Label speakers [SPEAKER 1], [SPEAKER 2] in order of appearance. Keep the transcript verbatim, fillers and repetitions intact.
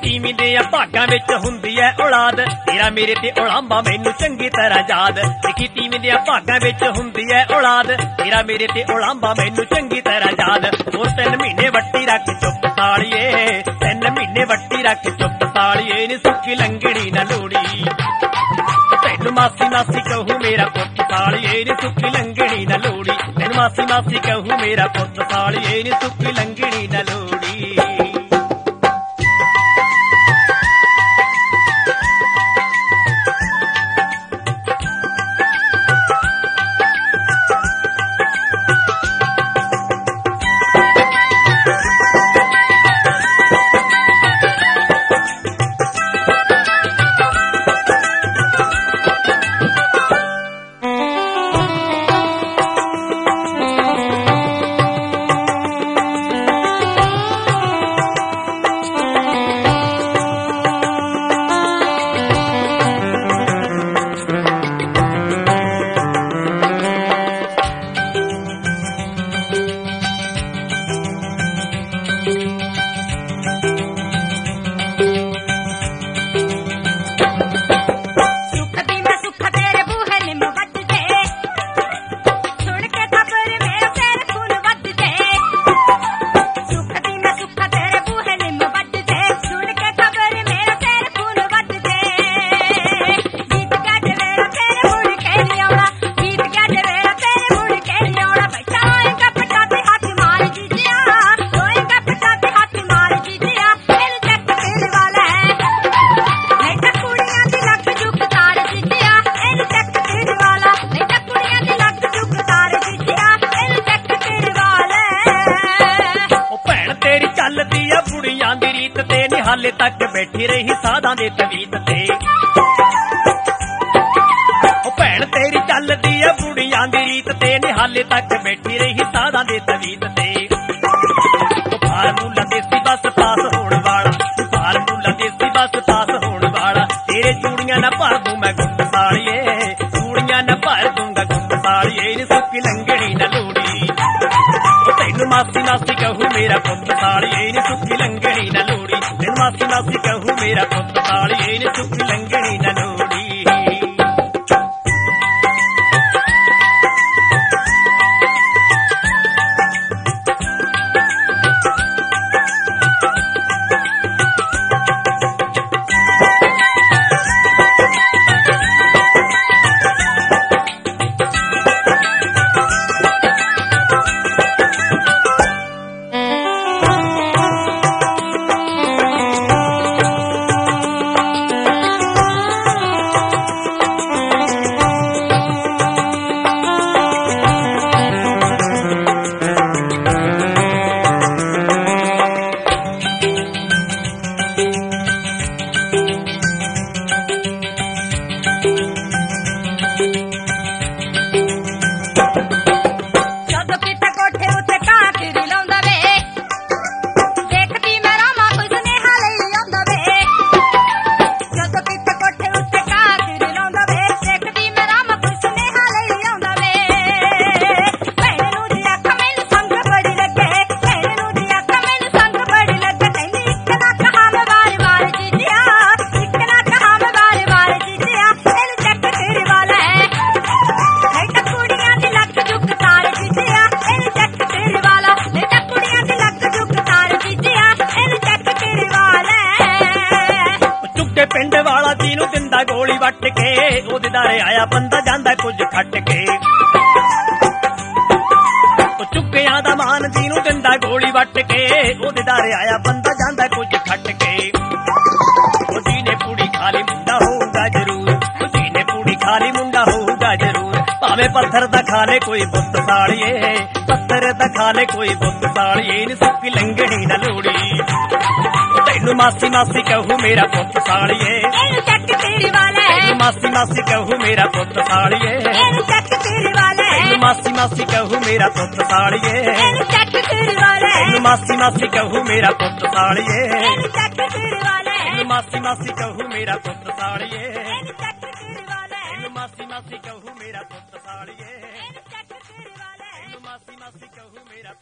[SPEAKER 1] ਤੀਵੀਂ ਦੇ ਭਾਗਾਂ ਵਿੱਚ ਹੁੰਦੀ ਐ ਔਲਾਦ, ਤੇਰਾ ਮੇਰੇ ਤੇ ਉਲਾਂਭਾ ਮੈਨੂੰ ਚੰਗੀ ਤਰ੍ਹਾਂ ਯਾਦ। ਦੇਖੀ ਤੀਵੀਂ ਦੇ ਭਾਗਾਂ ਵਿੱਚ ਹੁੰਦੀ ਐ ਔਲਾਦ, ਤੇਰਾ ਮੇਰੇ ਤੇ ਉਲਾਂਭਾ ਮੈਨੂੰ ਚੰਗੀ ਤਰ੍ਹਾਂ ਯਾਦ। ਹੋਰ ਤਿੰਨ ਮਹੀਨੇ ਵੱਟੀ ਰੱਖ ਚੁੱਪ ਸਾਲੀਏ, ਤਿੰਨ ਮਹੀਨੇ ਵੱਟੀ ਰੱਖ ਚੁੱਪ ਸਾਲੀਏ, ਨੀ ਸੁੱਕੀ ਲੰਗੜੀ ਨਾ ਲੋੜੀ। ਤੈਨੂੰ ਮਾਸੀ ਮਾਸੀ ਕਹੂ ਮੇਰਾ ਪੁੱਤ ਸਾਲੀਏ, ਨੀ ਸੁੱਕੀ ਲੰਗੜੀ ਨਾ ਲੋੜੀ। ਤੈਨੂੰ ਮਾਸੀ ਮਾਸੀ ਕਹੂ ਮੇਰਾ ਪੁੱਤ ਸਾਲੀਏ, ਨੀ ਸੁੱਕੀ ਲੰਗੜੀ ਨਾ ਲੋੜੀ। ਹਾਲੇ ਤੱਕ ਬੈਠੀ ਰਹੀ ਸਾਧਾਂ ਦੇ ਤਵੀਤ ਤੇ। ਉਹ ਭੈਣ ਤੇਰੀ ਚੱਲਦੀ ਆ ਬੁੜੀਆਂ ਦੀ ਰੀਤ ਤੇ, ਨੀ ਹਾਲੇ ਤੱਕ ਬੈਠੀ ਰਹੀ ਸਾਧਾਂ ਦੇ ਤਵੀਤ ਤੇ। ਉਹ ਫਾਰਮੂਲਾ ਦੇਸੀ ਬਸ ਪਾਸ ਹੋਣ ਵਾਲਾ, ਫਾਰਮੂਲਾ ਦੇਸੀ ਬਸ ਪਾਸ ਹੋਣ ਵਾਲਾ। ਤੇਰੇ ਚੂੜੀਆਂ ਨਾ ਭਰ ਦੂੰ ਮੈਂ ਗੁੱਟ ਸਾਲੀਏ, ਚੂੜੀਆਂ ਨਾ ਭਰ ਦੂੰਗਾ ਗੁੱਟ ਸਾਲੀਏ, ਨੀ ਸੁੱਕੀ ਲੰਗੜੀ ਨਾ ਲੋੜੀ। ਉਹ ਤੈਨੂੰ ਮਾਸੀ ਮਾਸੀ ਕਹੂ ਮੇਰਾ ਪੁੱਤ ਸਾਲੀਏ, ਨੀ ਸੁੱਕੀ ਲੰਗੜੀ ਨਾ ਲੋੜੀ। ਤੈਨੂੰ ਮਾਸੀ ਮਾਸੀ ਕਹੂ ਮੇਰਾ ਪੁੱਤ ਸਾਲੀਏ, ਨੀ ਸੁੱਕੀ ਲੰਗੜੀ ਨਾ ਲੋੜੀ। ਪਿੰਡ ਵਾਲਾ ਜਿਹਨੂੰ ਦਿੰਦਾ ਗੋਲੀ ਵੱਟ ਕੇ, ਉਹਦੇ ਦਾਰੇ ਆਇਆ ਬੰਦਾ ਜਾਂਦਾ ਕੁਝ ਖੱਟ ਕੇ। ਉਹ ਚੁੱਕਿਆਂ ਦਾ ਮਾਨ ਜਿਹਨੂੰ ਦਿੰਦਾ ਗੋਲੀ ਵੱਟ ਕੇ, ਉਹਦੇ ਦਾਰੇ ਆਇਆ ਬੰਦਾ ਜਾਂਦਾ ਕੁਝ ਖੱਟ ਕੇ। ਉਹ ਜਿਹਨੇ ਪੂੜੀ ਖਾ ਲਈ ਮੁੰਡਾ ਹੋਊਗਾ ਜ਼ਰੂਰ, ਉਹ ਜਿਹਨੇ ਪੂੜੀ ਖਾ ਲਈ ਮੁੰਡਾ ਹੋਊਗਾ ਜ਼ਰੂਰ। ਭਾਵੇਂ ਪੱਥਰ ਦਾ ਖਾ ਲੇ ਕੋਈ ਬੁੱਤ ਸਾਲੀਏ, ਪੱਥਰ ਦਾ ਖਾ ਲੇ ਕੋਈ ਬੁੱਤ ਸਾਲੀਏ, ਨੀ ਸੁੱਕੀ ਲੰਗੜੀ ਨਾ ਲੋੜੀ। ਤੈਨੂੰ ਮਾਸੀ ਮਾਸੀ ਕਹੂ ਮੇਰਾ ਪੁੱਤ ਸਾਲੀਏ, ਚੱਕ ਤੇਰੇ ਵਾਲਾ। ਤੈਨੂੰ ਮਾਸੀ ਮਾਸੀ ਕਹੂ ਮੇਰਾ ਪੁੱਤ ਸਾਲੀਏ, ਚੱਕ ਤੇਰੇ ਵਾਲਾ। ਤੈਨੂੰ ਮਾਸੀ ਮਾਸੀ ਕਹੂ ਮੇਰਾ ਪੁੱਤ ਸਾਲੀਏ, ਚੱਕ ਤੇਰੇ ਵਾਲਾ। ਤੈਨੂੰ ਮਾਸੀ ਮਾਸੀ ਕਹੂ ਮੇਰਾ ਪੁੱਤ ਸਾਲੀਏ, ਚੱਕ ਤੇਰੇ ਵਾਲਾ। ਤੈਨੂੰ ਮਾਸੀ ਮਾਸੀ ਕਹੂ ਮੇਰਾ ਪੁੱਤ ਸਾਲੀਏ, ਚੱਕ ਤੇਰੇ ਵਾਲਾ। ਤੈਨੂੰ ਮਾਸੀ ਮਾਸੀ ਕਹੂ ਮੇਰਾ ਪੁੱਤ ਸਾਲੀਏ, ਚੱਕ ਤੇਰੇ ਵਾਲਾ। ਤੈਨੂੰ ਮਾਸੀ ਮਾਸੀ ਕਹੂ ਮੇਰਾ